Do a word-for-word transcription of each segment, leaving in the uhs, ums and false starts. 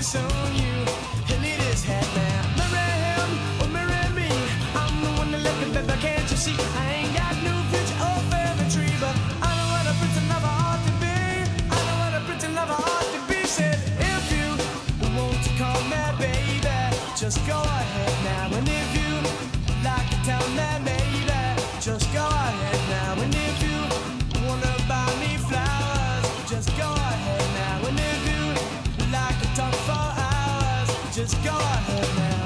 soon you he'll need his head now. Marry him or marry me, I'm the one that left him, baby, can't you see? I ain't got no future or family tree, but I know what a pretty lover ought to be. I know what a pretty lover ought to be. Said if you want to call me baby, just go ahead now. And if you like to tell me maybe, just go ahead now. And if you wanna buy me flowers, just go ahead now. And if you like to talk for hours, just go ahead now.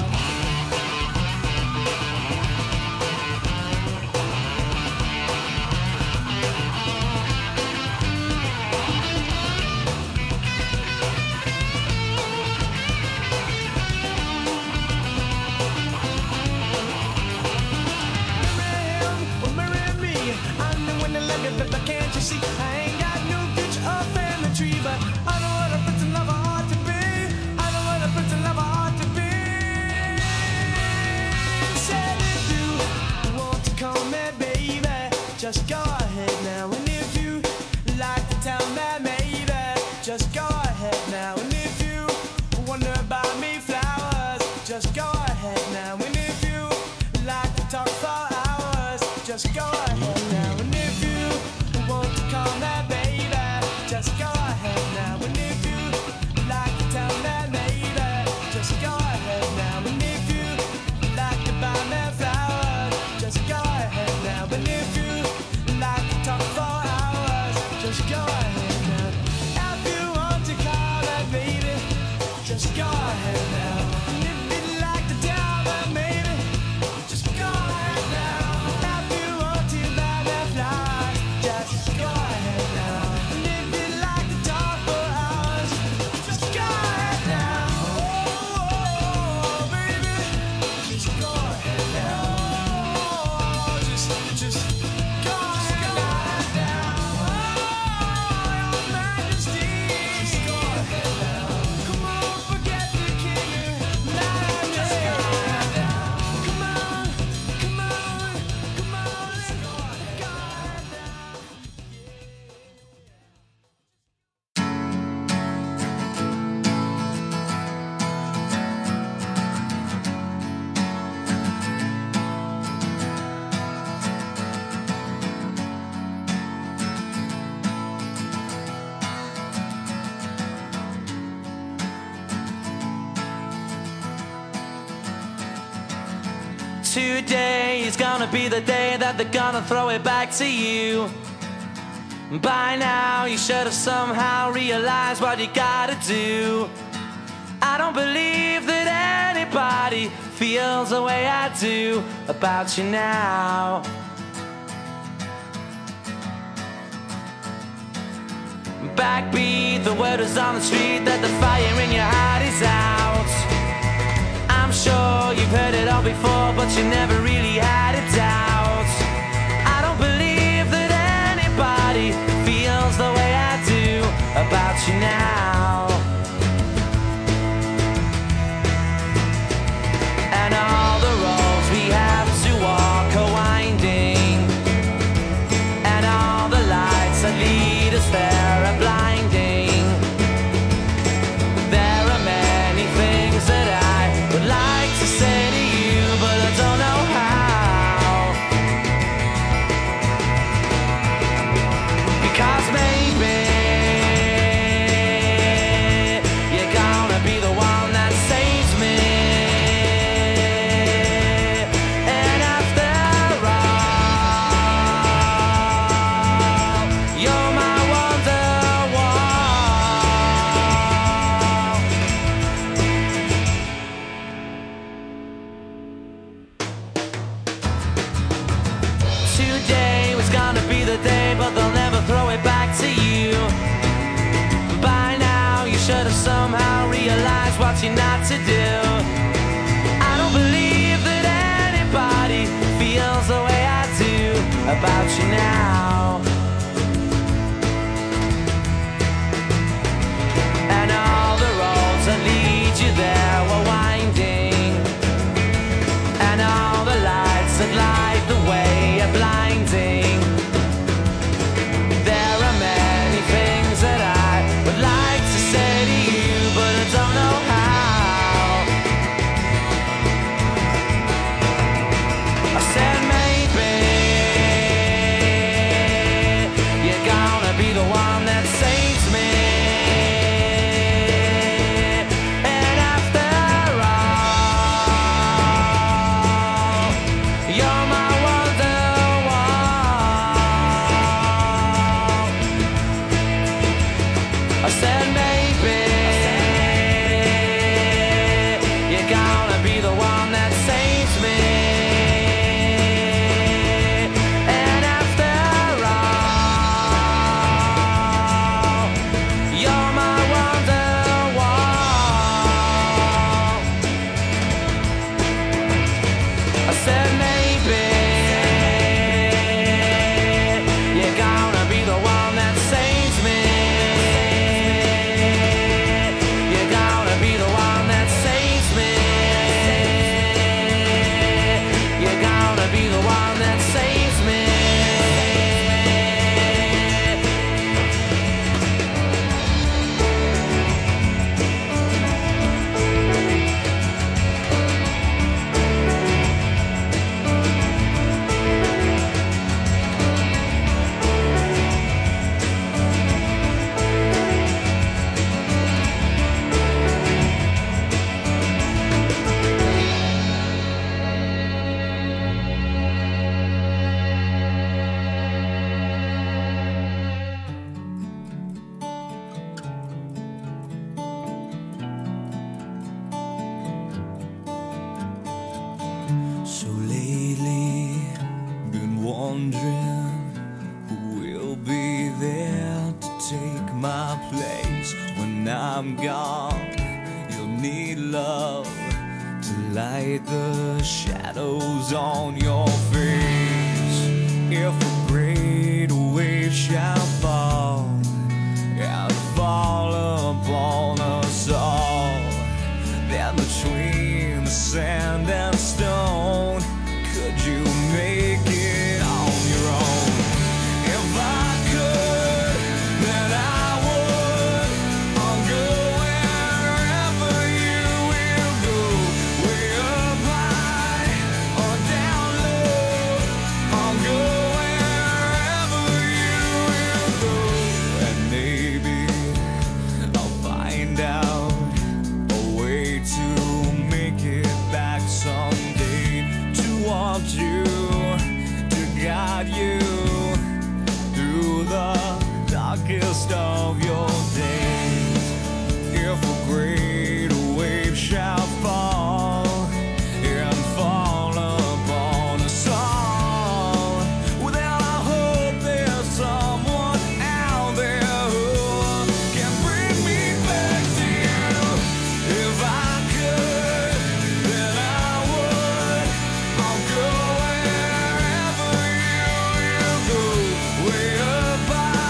But can't you see, I ain't got no future or family tree, but I know what a pretty lover ought to be. I know what a pretty lover ought to be. Said if you want to call me baby, just go ahead now. And if you like to tell me maybe, just go ahead now. And if you wonder about me flowers, just go ahead now. And if you like to talk for hours, just go ahead now. And if you want to call me baby, just go ahead now. And if you like to tell me maybe, just go ahead now. And if you like to buy me flowers, just go ahead now. And if you like to talk for hours, just go ahead now. If you want to call me baby, just go ahead now. And if you like to tell me maybe, just go ahead now. If you want to buy me flowers, just go ahead now. And if you like to talk for hours, just go ahead now. Oh, baby, just go ahead now. Oh, just, just go ahead now. Oh, your Majesty, just go ahead now. Come on, forget the king. Now just go ahead now. Come on, come on, come on, let's go ahead now. Today is gonna be the day that they're gonna throw it back to you. By now you should have somehow realized what you gotta do. I don't believe that anybody feels the way I do about you now. Backbeat, the word is on the street that the fire in your heart is out. I'm sure you've heard it all before, but you never really had a doubt. I don't believe that anybody feels the way I do about you now. And all the roads we have to walk are winding, and all the lights that lead us there are blinding. There are many things that I would like to say to you, but I don't know how. Because maybe you're gonna be the one that saves me. And after all, you're my Wonderwall. Today was gonna be the day, but they'll never throw it back to you. By now you should have somehow realized what you're not to do. I don't believe that anybody feels the way I do about you now. And all the roads that lead you there were winding, and all the lights that light the way are blinding. There are many things that I would like to say to you, but I don't know how. You're gonna be the one that saves me. And after all, you're my wonderwall. I said maybe you're gonna be the one that saves me. You're gonna be the one that saves me. You're gonna be the one that saves me. So lately, been wondering who will be there to take my place when I'm gone. You'll need love to light the shadows on your face. If a great wave shall fall and fall upon us all, then between the sand and stone, could you make it on your own? If I could, then I would. I'll go wherever you will go, way up high or down low. I'll go wherever you will go, and maybe I'll find out a way to make it back someday, to want you, to guide you through the darkest of your days. If a great wave shall fall and fall upon us all, well then I hope there's someone out there who can bring me back to you. If I could, then I would. I'll go wherever you will go, way up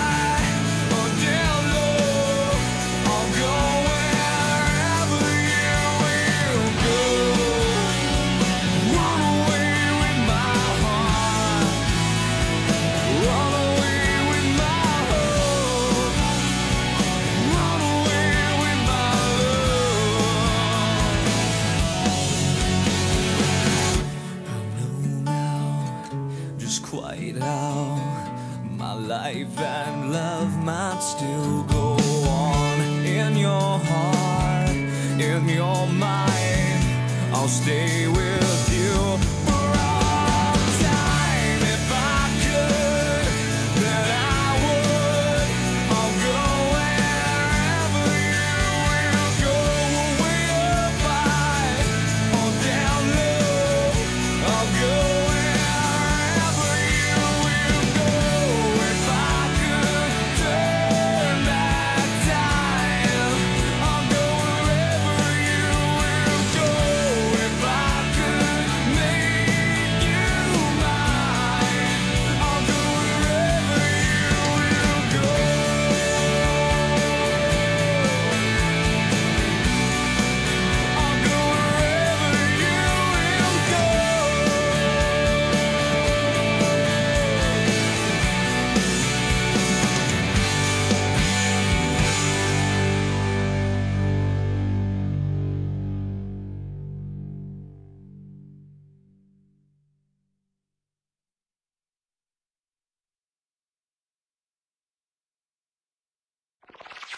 high or down low. I'll go wherever you will go. Run away with my heart, run away with my hope, run away with my love. I know now just quite how my life and love might still go on. In your heart, in your mind, I'll stay with you for all time. If I could, then I would. I'll go wherever you will go, way up high or down low. I'll go wherever you will go. If I could turn back time, I'll go wherever you will go. If I could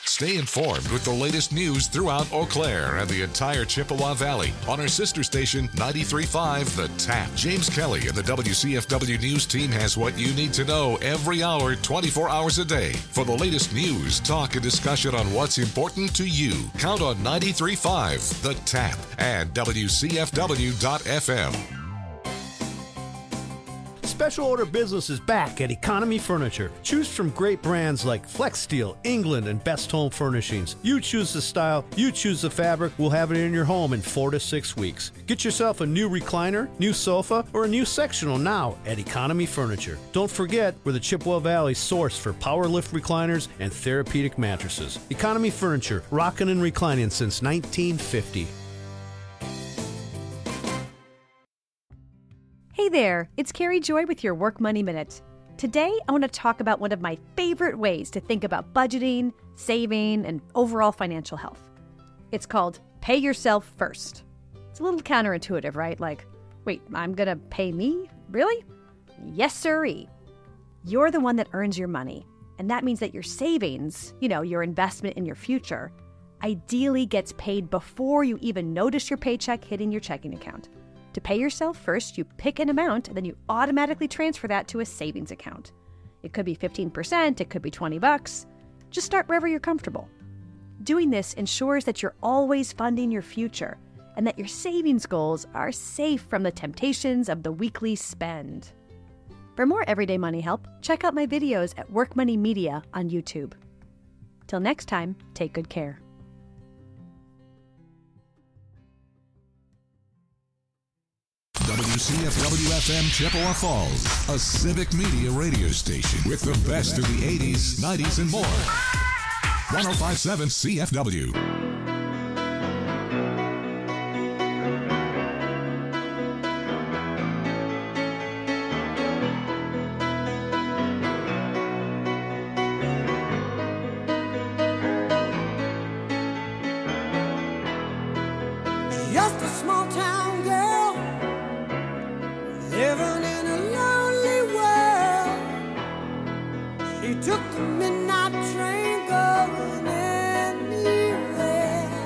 Stay informed with the latest news throughout Eau Claire and the entire Chippewa Valley on our sister station ninety-three point five The Tap. James Kelly and the W C F W News team has what you need to know every hour, twenty-four hours a day. For the latest news, talk, and discussion on what's important to you, count on ninety-three point five The Tap and W C F W dot F M. Special order business is back at Economy Furniture. Choose from great brands like Flex Steel, England, and Best Home Furnishings. You choose the style, you choose the fabric. We'll have it in your home in four to six weeks. Get yourself a new recliner, new sofa, or a new sectional now at Economy Furniture. Don't forget, we're the Chippewa Valley source for power lift recliners and therapeutic mattresses. Economy Furniture, rocking and reclining since nineteen fifty. Hey there, it's Carrie Joy with your Work Money Minute. Today, I want to talk about one of my favorite ways to think about budgeting, saving, and overall financial health. It's called pay yourself first. It's a little counterintuitive, right? Like, wait, I'm going to pay me? Really? Yes, sirree. You're the one that earns your money, and that means that your savings, you know, your investment in your future, ideally gets paid before you even notice your paycheck hitting your checking account. To pay yourself first, you pick an amount, and then you automatically transfer that to a savings account. It could be fifteen percent, it could be twenty bucks. Just start wherever you're comfortable. Doing this ensures that you're always funding your future and that your savings goals are safe from the temptations of the weekly spend. For more everyday money help, check out my videos at Work Money Media on YouTube. Till next time, take good care. W C F W F M Chippewa Falls, a civic media radio station with the best of the eighties, nineties, and more. one oh five point seven C F W. Just a small town girl living in a lonely world. She took the midnight train going anywhere.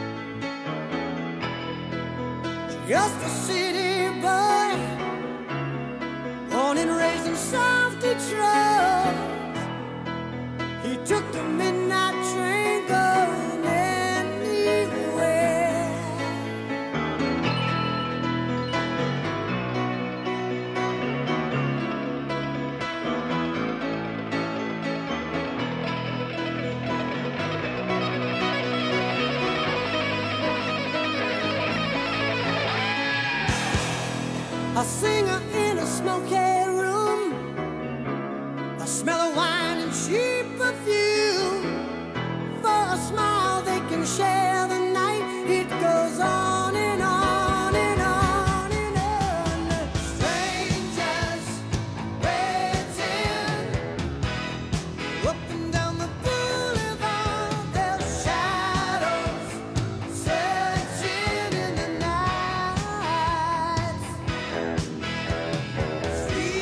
Just a city boy, born and raised in South Detroit. He took the midnight train going anywhere. A singer in a smoky room, a smell of wine and cheap perfume. For a smile they can share the night. It goes on and on and on and on. Strangers waiting up and down the boulevard. Their shadows searching in the night. Street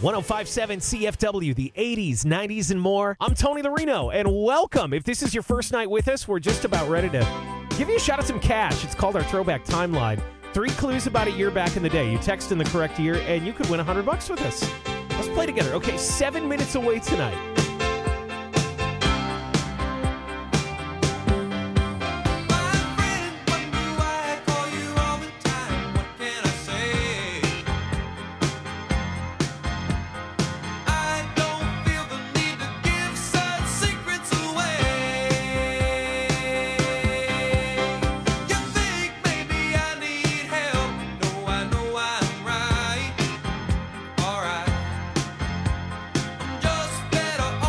one oh five point seven C F W, the eighties, nineties, and more. I'm Tony Larino, and welcome. If this is your first night with us, we're just about ready to give you a shot at some cash. It's called our Throwback Timeline. Three clues about a year back in the day. You text in the correct year, and you could win one hundred bucks with us. Let's play together. Okay, seven minutes away tonight. Just better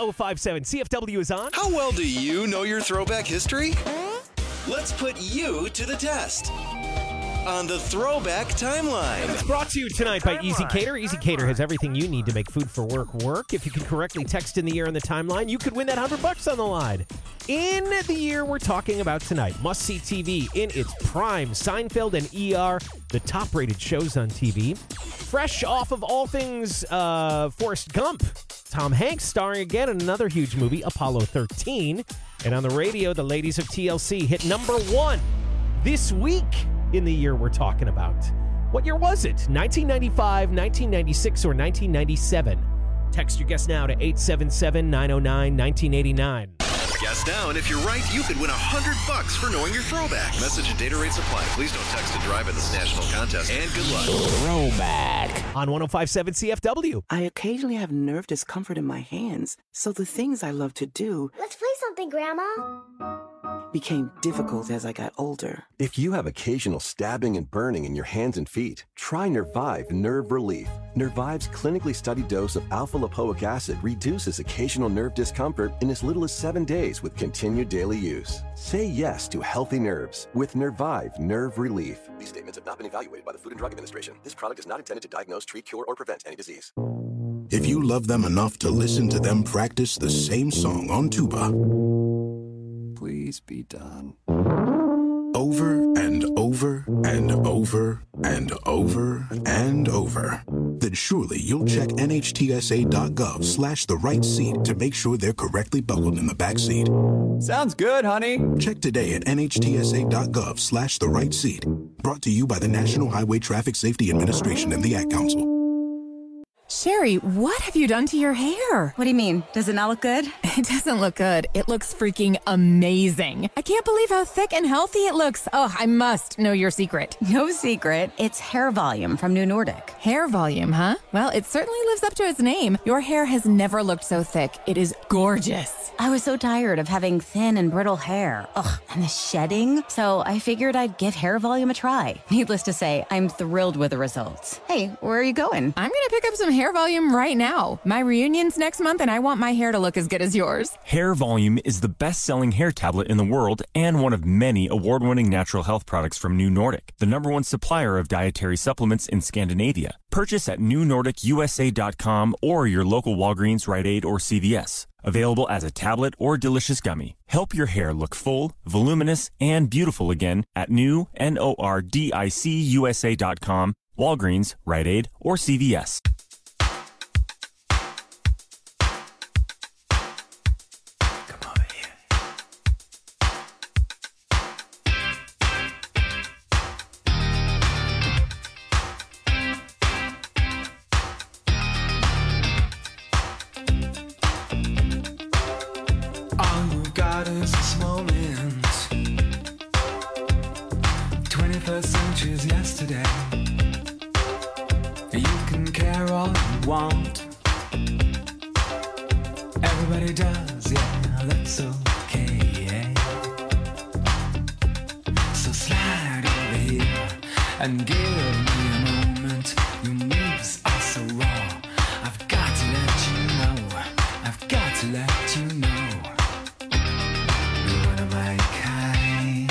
oh five seven C F W is on. How well do you know your throwback history? Let's put you to the test on the Throwback Timeline. It's brought to you tonight by Easy Cater. Easy Cater has everything you need to make food for work work. If you can correctly text in the year on the timeline, you could win that one hundred bucks on the line. In the year we're talking about tonight, must-see T V in its prime. Seinfeld and E R, the top-rated shows on T V. Fresh off of all things uh, Forrest Gump, Tom Hanks starring again in another huge movie, Apollo thirteen. And on the radio, the ladies of T L C hit number one this week in the year we're talking about. What year was it? nineteen ninety-five, nineteen ninety-six, or nineteen ninety-seven? Text your guess now to eight seven seven, nine oh nine, one nine eight nine. Guess now, and if you're right, you could win one hundred bucks for knowing your throwback. Message and data rates apply. Please don't text to drive in this national contest. And good luck. Throwback on one oh five seven C F W. I occasionally have nerve discomfort in my hands, so the things I love to do... Let's play something, Grandma. ...became difficult as I got older. If you have occasional stabbing and burning in your hands and feet, try Nervive Nerve Relief. Nervive's clinically studied dose of alpha-lipoic acid reduces occasional nerve discomfort in as little as seven days with continued daily use. Say yes to healthy nerves with Nervive Nerve Relief. These statements have not been evaluated by the Food and Drug Administration. This product is not intended to diagnose, treat, cure, or prevent any disease. If you love them enough to listen to them practice the same song on tuba, please be done. Over and over and over and over and over, then surely you'll check nhtsa.gov slash the right seat to make sure they're correctly buckled in the back seat. Sounds good, honey. Check today at nhtsa.gov slash the right seat. Brought to you by the National Highway Traffic Safety Administration and the Ad Council. Sherry, what have you done to your hair? What do you mean? Does it not look good? It doesn't look good. It looks freaking amazing. I can't believe how thick and healthy it looks. Oh, I must know your secret. No secret. It's Hair Volume from New Nordic. Hair Volume, huh? Well, it certainly lives up to its name. Your hair has never looked so thick. It is gorgeous. I was so tired of having thin and brittle hair. Ugh, and the shedding. So I figured I'd give Hair Volume a try. Needless to say, I'm thrilled with the results. Hey, where are you going? I'm going to pick up some Hair Volume right now. My reunion's next month and I want my hair to look as good as yours. Hair Volume is the best-selling hair tablet in the world and one of many award-winning natural health products from New Nordic, the number one supplier of dietary supplements in Scandinavia. Purchase at new nordic u s a dot com or your local Walgreens, Rite Aid, or C V S. Available as a tablet or delicious gummy. Help your hair look full, voluminous, and beautiful again at new nordic u s a dot com, Walgreens, Rite Aid, or C V S. Everybody does, yeah, that's okay, yeah. So slide over here and give me a moment. Your moves are so raw. I've got to let you know. I've got to let you know. You're one of my kind.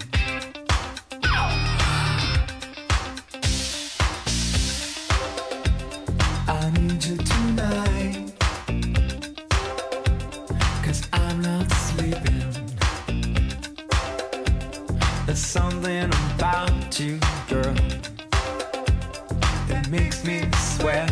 I need you tonight. I'm not sleeping. There's something about you, girl, that makes me sweat.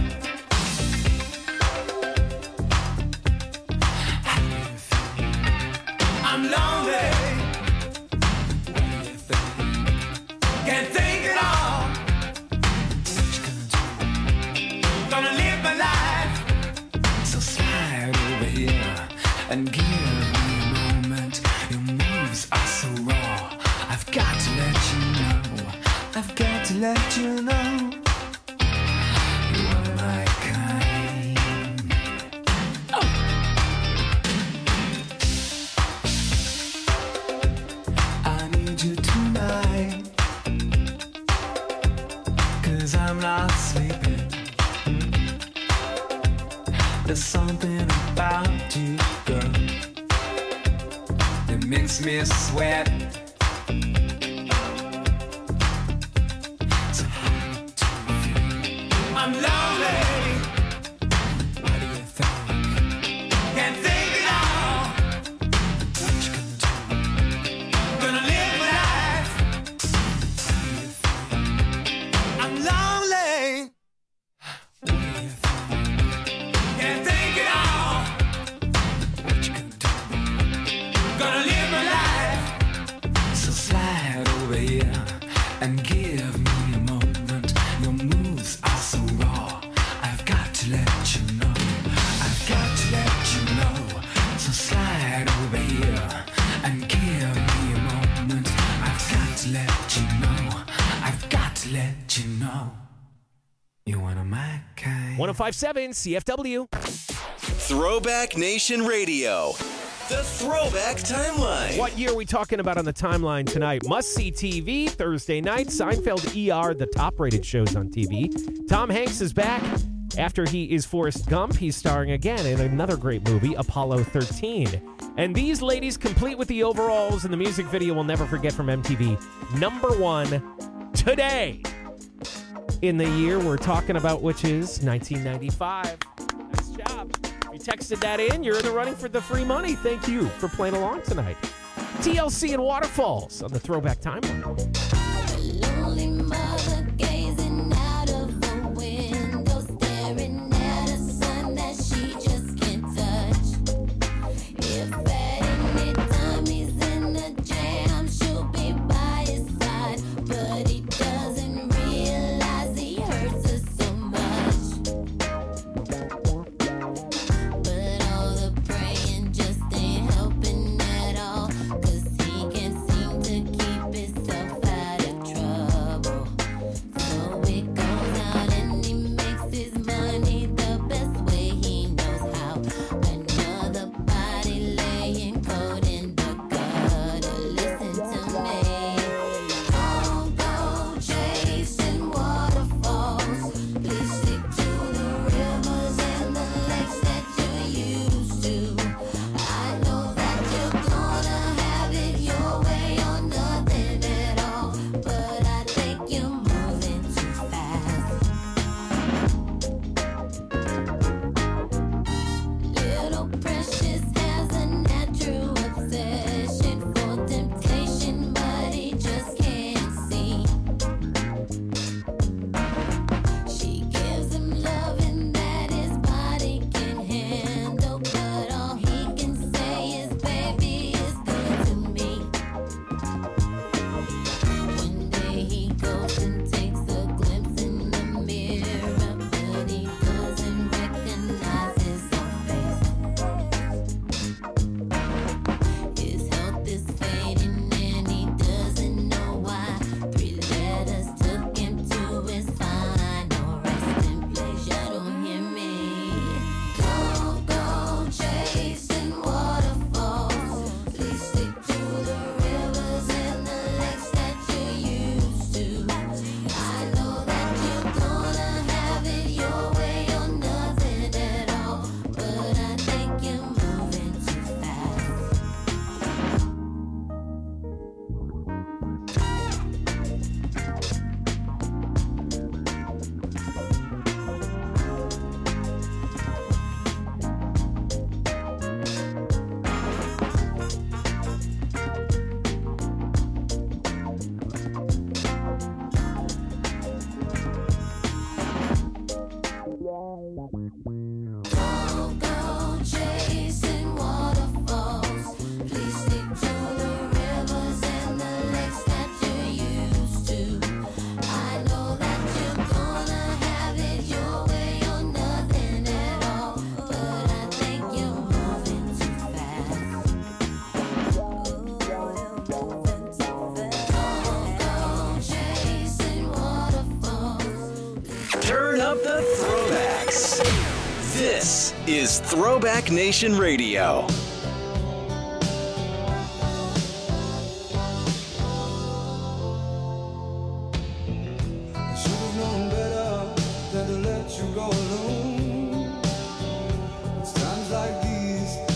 How do you feel? I'm lonely. What do you think? Can't think at all. What you gonna do? Gonna live my life. So slide over here and give me a moment. Your moves are so raw. I've got to let you know. I've got to let you know. You are my kind. Oh. I need you tonight, 'cause I'm not sleeping. There's something about you. to go. It makes me sweat. It's hard to feel. I'm lonely. What do you think? Can't think it all. What you gonna do? Gonna live my life. I'm lonely. What do you think? Can't think it all. What you gonna do? Gonna live my life. So slide over here and give me a moment. Your moves are so raw. I've got to let you know. I've got to let you know. So slide over here and give me a moment. I've got to let you know. I've got to let you know. You one of my kind. one oh five point seven C F W. Throwback Nation Radio. The Throwback Timeline. What year are we talking about on the timeline tonight? Must-see T V, Thursday night, Seinfeld, E R, the top-rated shows on T V. Tom Hanks is back. After he is Forrest Gump, he's starring again in another great movie, Apollo thirteen. And these ladies, complete with the overalls and the music video we'll never forget from M T V, number one today in the year we're talking about, which is nineteen ninety-five. Nice job. You texted that in, you're in the running for the free money. Thank you for playing along tonight. T L C and Waterfalls on the Throwback Timeline. Lonely mother gazing out of the window, staring at a sun that she just can't touch. If at any time he's in a jam, she'll be by his side, but he doesn't realize he hurts her so much. But all the praying just ain't helping at all, 'cause he can't seem to keep himself out of trouble. So he goes out and he makes his money the best way he knows how. Another body laying cold in the gutter. Listen to me. Don't go chasing waterfalls. Please stick to the rivers and the lakes that you're used to. I know that you're gonna have it your way or nothing at all, but I think you're moving too fast. Little Precious has a natural obsession for temptation, but he just can't see. She gives him loving that his body can handle, but all he can say is, baby, is good to me. One day he goes and takes a glimpse in the mirror, but he doesn't recognize his own face. His health is fading and he doesn't know why. Three letters took him to his final resting place. You don't hear me. Don't go chasing waterfalls. Please stick to the rivers and the lakes that you're used to. I know that you're gonna have it your way or nothing at all, but I think you're moving too fast. Don't go chasing waterfalls. Please stick to the rivers and the lakes that you're used to. I know that you're gonna have it your way or nothing at all, but I think you're moving too fast. Don't go chasing waterfalls. Turn up the throwbacks. This is Throwback Nation Radio. I should have known better than to let you go alone. It's times like these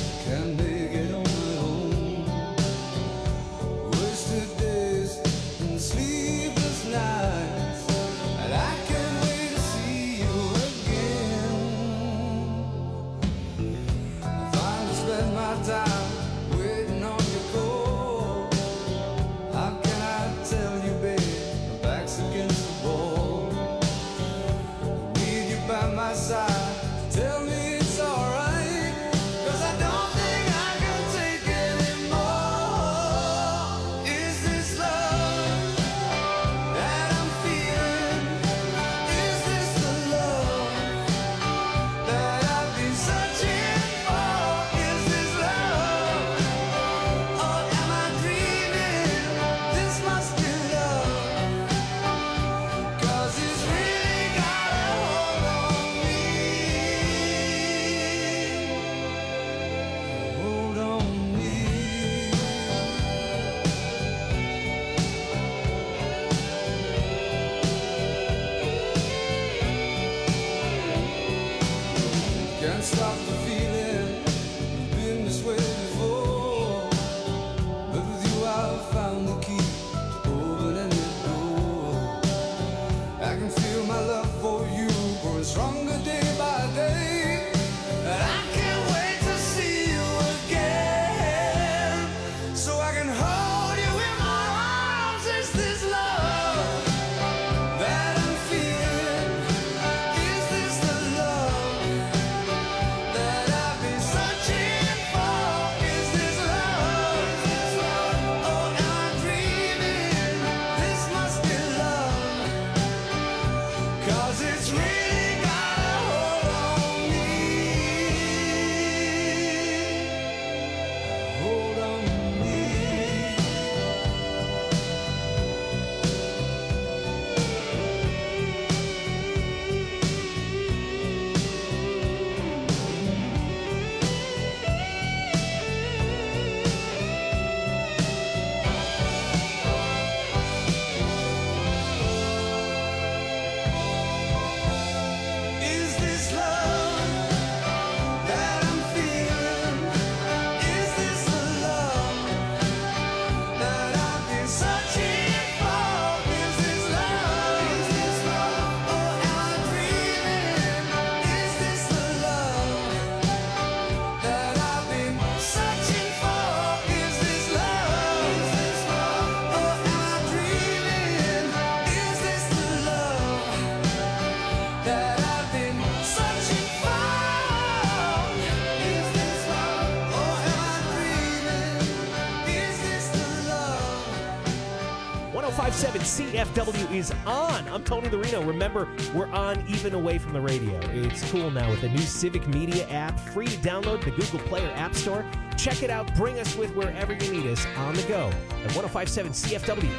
one oh five point seven C F W is on. I'm Tony Larino. Remember, we're on even away from the radio. It's cool now with the new Civic Media app, free to download the Google Play or App Store. Check it out. Bring us with wherever you need us on the go at one oh five point seven C F W.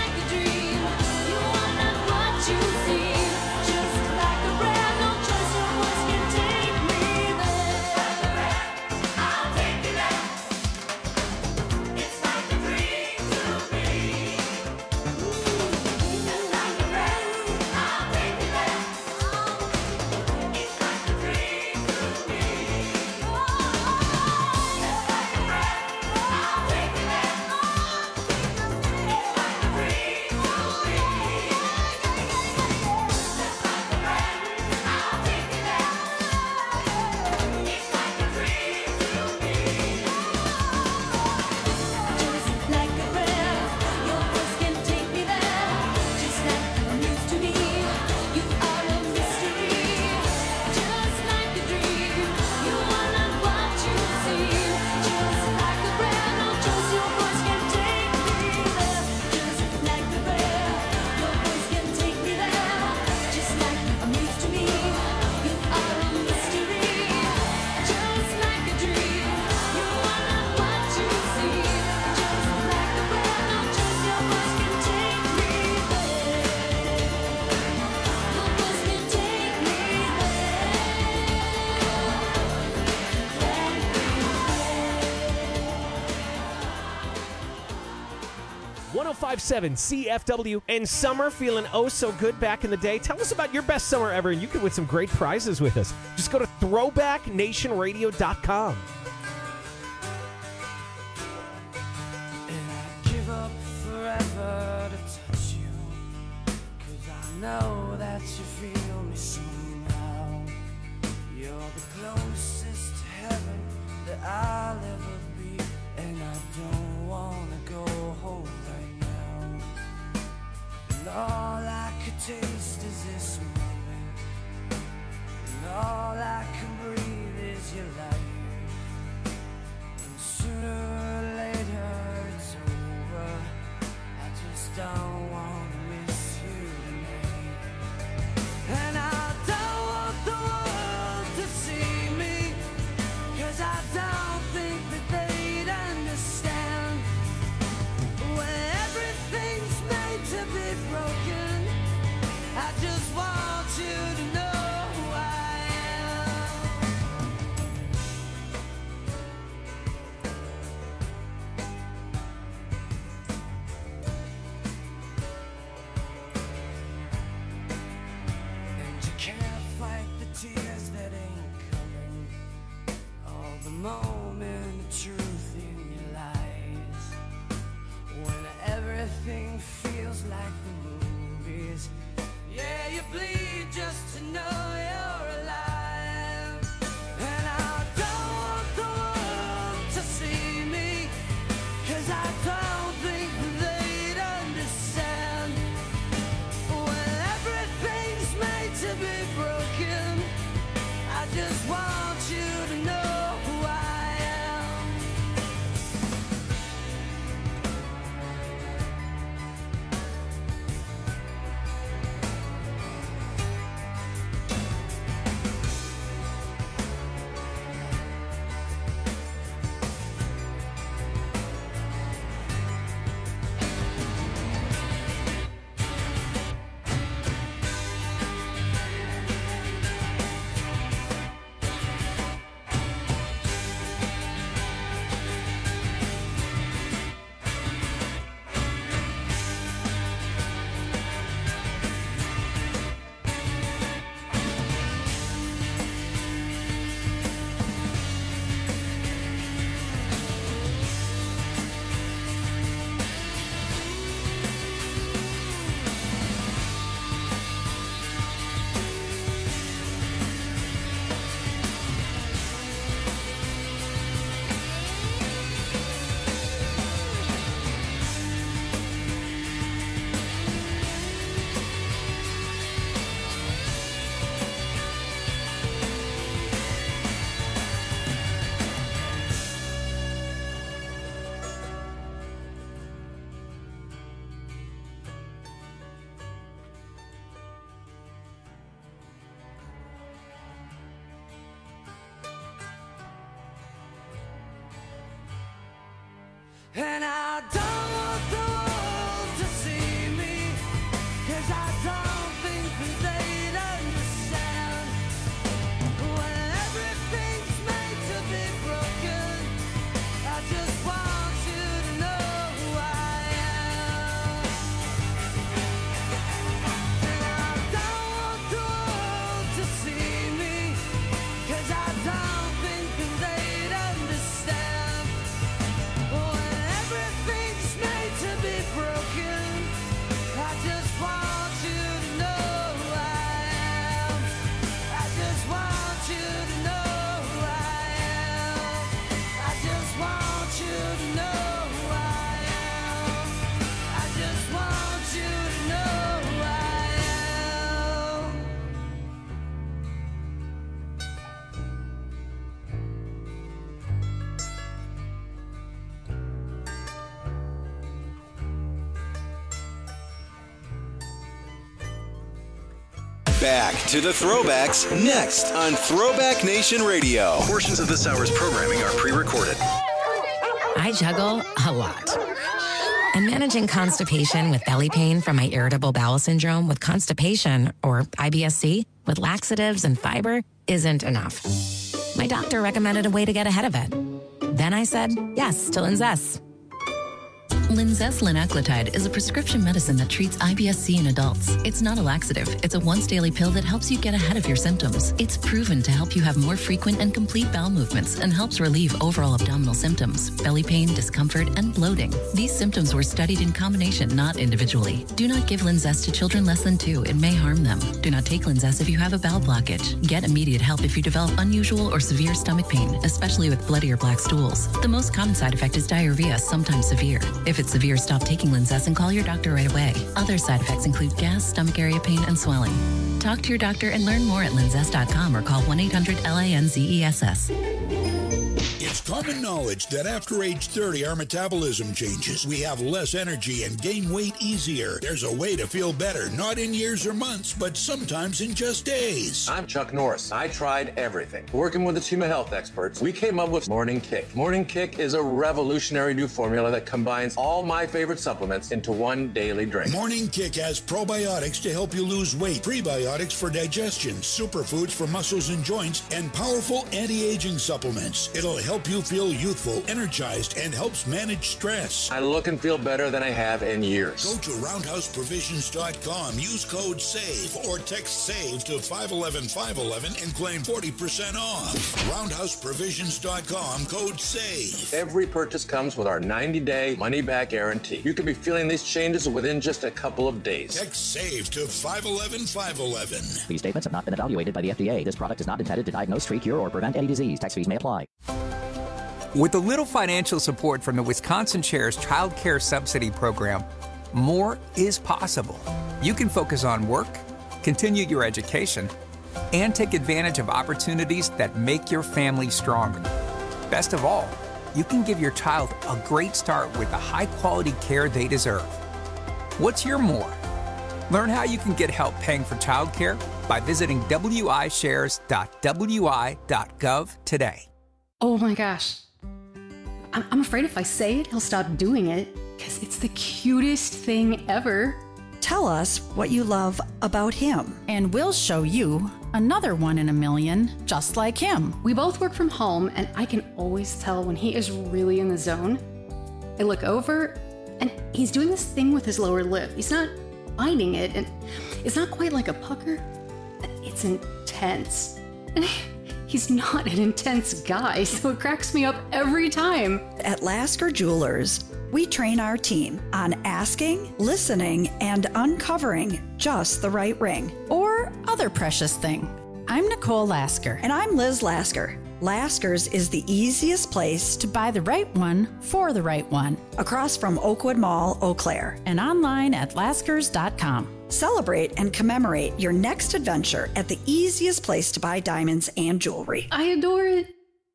like a dream. You are not what you see. Just like a breath, no choice, your voice can take me there. I'll take you there. It's like a dream to me. Just like a breath, I'll take you there. It's like a dream to me. Just like a breath, I'll take you there. It's like a dream to me. Just like a breath, I'll take you there. It's like a dream to me. Just like a breath, your voice can take me there. Just like a muse to me, you are a mystery. Just like a dream, you are not what you see. Just like a breath, no choice, your voice can take me there. Just like a breath, your voice can take me there. Just like a muse to me, you are a mystery. Just like a dream, you are not what you see. Just like a breath, no choice, your voice can take me there. Your voice can take me one oh five point seven C F W and summer feeling oh so good back in the day. Tell us about your best summer ever, and you can win some great prizes with us. Just go to throwback nation radio dot com. Give up forever to touch you, 'cause I know that you feel me somehow. You're the closest to heaven that I'll ever be, and I don't wanna go home right now. And all I could taste is this moment, and all I can breathe is your light. And sooner or later it's over. I just don't want to miss you tonight. And I don't want the world to see me, 'cause I don't think that they'd understand. When everything's made to be broken, I just want you to know who I am. And you can't fight the tears that ain't coming, all the moment of truth in your lies. When everything feels like the movies, yeah, you bleed just to know you're alive. And I don't want the world to see me, 'cause I don't think they'd understand. When everything's made to be broken, I just want you to know who I am. And I don't want the world to see just want you to know who I am. I just want you to know who I am. I just want you to know who I am. I just want you to know who I am. Back to the throwbacks next on Throwback Nation Radio. Portions of this hour's programming are pre-recorded. I juggle a lot. And managing constipation with belly pain from my irritable bowel syndrome with constipation, or I B S C, with laxatives and fiber isn't enough. My doctor recommended a way to get ahead of it. Then I said yes to Linzess. Linzess linaclotide is a prescription medicine that treats I B S C in adults. It's not a laxative. It's a once-daily pill that helps you get ahead of your symptoms. It's proven to help you have more frequent and complete bowel movements and helps relieve overall abdominal symptoms, belly pain, discomfort, and bloating. These symptoms were studied in combination, not individually. Do not give Linzess to children less than two. It may harm them. Do not take Linzess if you have a bowel blockage. Get immediate help if you develop unusual or severe stomach pain, especially with bloody or black stools. The most common side effect is diarrhea, sometimes severe. If it's severe, stop taking Linzess and call your doctor right away. Other side effects include gas, stomach area pain, and swelling. Talk to your doctor and learn more at linzess dot com or call one eight hundred L A N Z E S S. It's common knowledge that after age thirty, our metabolism changes. We have less energy and gain weight easier. There's a way to feel better, not in years or months, but sometimes in just days. I'm Chuck Norris. I tried everything. Working with a team of health experts, we came up with Morning Kick. Morning Kick is a revolutionary new formula that combines all my favorite supplements into one daily drink. Morning Kick has probiotics to help you lose weight, prebiotics for digestion, superfoods for muscles and joints, and powerful anti-aging supplements. It'll help you feel youthful, energized, and helps manage stress. I look and feel better than I have in years. Go to roundhouse provisions dot com, use code SAVE, or text SAVE to five one one five one one and claim forty percent off. roundhouse provisions dot com, code SAVE. Every purchase comes with our ninety-day money-back guarantee. You could be feeling these changes within just a couple of days. Text SAVE to five one one five one one. These statements have not been evaluated by the F D A. This product is not intended to diagnose, treat, cure, or prevent any disease. Tax fees may apply. With a little financial support from the Wisconsin Shares Child Care Subsidy Program, more is possible. You can focus on work, continue your education, and take advantage of opportunities that make your family stronger. Best of all, you can give your child a great start with the high-quality care they deserve. What's your more? Learn how you can get help paying for childcare by visiting w i shares dot w i dot gov today. Oh my gosh. I'm I'm afraid if I say it, he'll stop doing it, because it's the cutest thing ever. Tell us what you love about him. And we'll show you another one in a million just like him. We both work from home, and I can always tell when he is really in the zone. I look over, and he's doing this thing with his lower lip. He's not biting it, and it's not quite like a pucker. It's intense. He's not an intense guy, so it cracks me up every time. At Lasker Jewelers, we train our team on asking, listening, and uncovering just the right ring. Or other precious thing. I'm Nicole Lasker. And I'm Liz Lasker. Lasker's is the easiest place to buy the right one for the right one. Across from Oakwood Mall, Eau Claire. And online at laskers dot com. Celebrate and commemorate your next adventure at the easiest place to buy diamonds and jewelry. I adore it.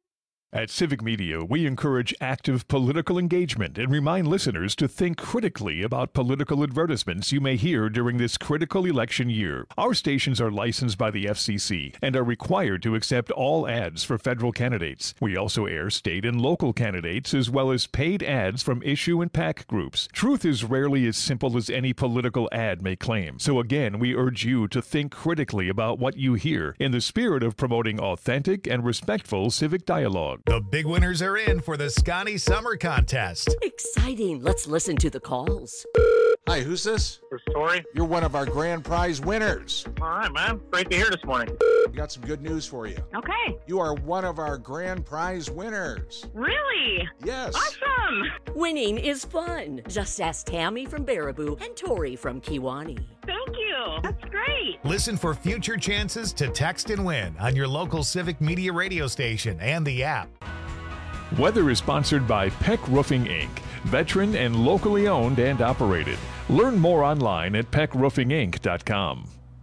At Civic Media, we encourage active political engagement and remind listeners to think critically about political advertisements you may hear during this critical election year. Our stations are licensed by the F C C and are required to accept all ads for federal candidates. We also air state and local candidates as well as paid ads from issue and PAC groups. Truth is rarely as simple as any political ad may claim. So again, we urge you to think critically about what you hear in the spirit of promoting authentic and respectful civic dialogue. The big winners are in for the Scotty Summer Contest. Exciting. Let's listen to the calls. Hi, who's this? This is Tori. You're one of our grand prize winners. All right, man. Great to hear this morning. We got some good news for you. Okay. You are one of our grand prize winners. Really? Yes. Awesome. Winning is fun. Just ask Tammy from Baraboo and Tori from Kiwani. Thank you. That's great. Listen for future chances to text and win on your local Civic Media radio station and the app. Weather is sponsored by Peck Roofing, Incorporated. Veteran and locally owned and operated. Learn more online at peck roofing inc dot com.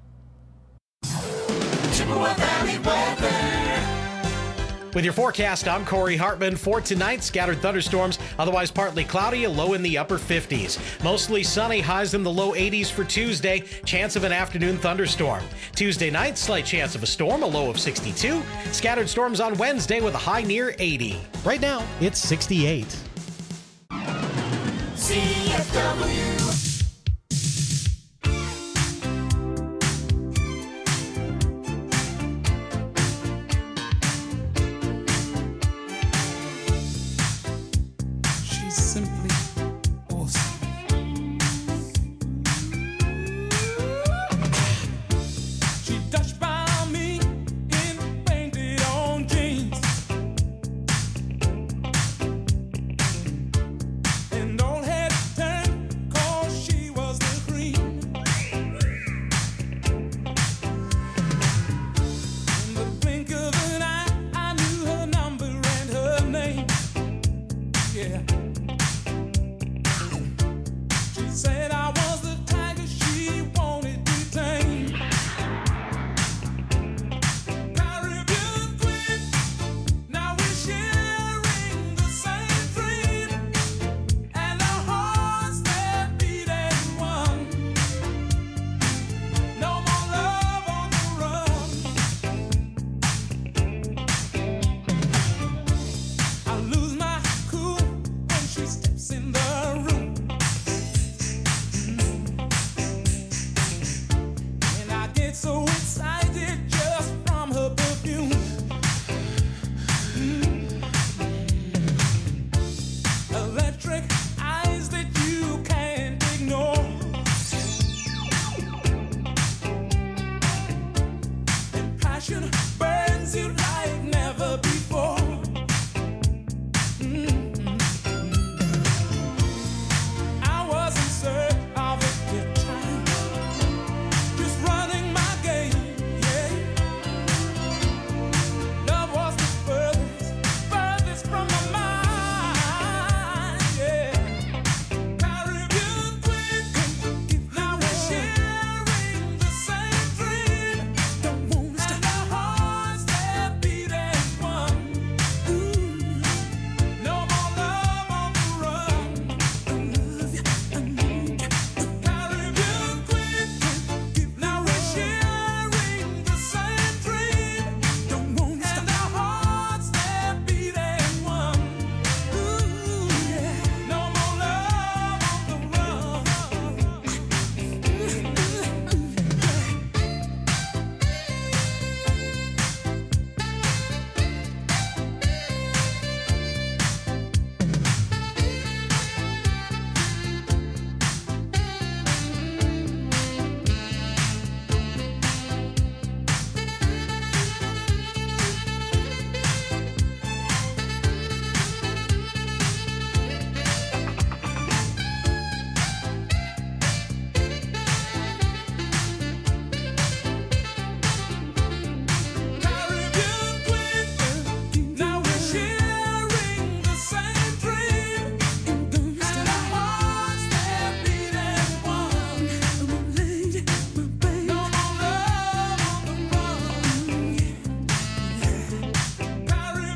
Chippewa Valley weather. With your forecast, I'm Corey Hartman. For tonight, scattered thunderstorms, otherwise partly cloudy, a low in the upper fifties. Mostly sunny, highs in the low eighties for Tuesday. Chance of an afternoon thunderstorm. Tuesday night, slight chance of a storm, a low of sixty-two. Scattered storms on Wednesday with a high near eighty. Right now, it's sixty-eight. C F W.